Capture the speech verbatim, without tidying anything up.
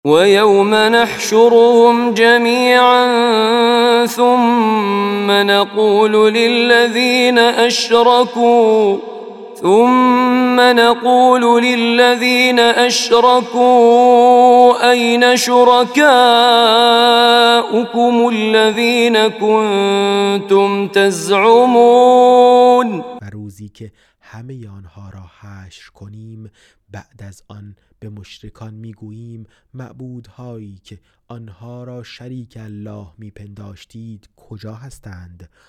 ويوم نحشرهم جميعا ثم نقول للذين أشركوا ثم نقول للذين أشركوا أين شركاؤكم الذين كنتم تزعمون. و روزی که همه آنها را حشر کنیم، بعد از آن به مشرکان میگوییم معبودهایی که آنها را شریک الله میپنداشتید کجا هستند؟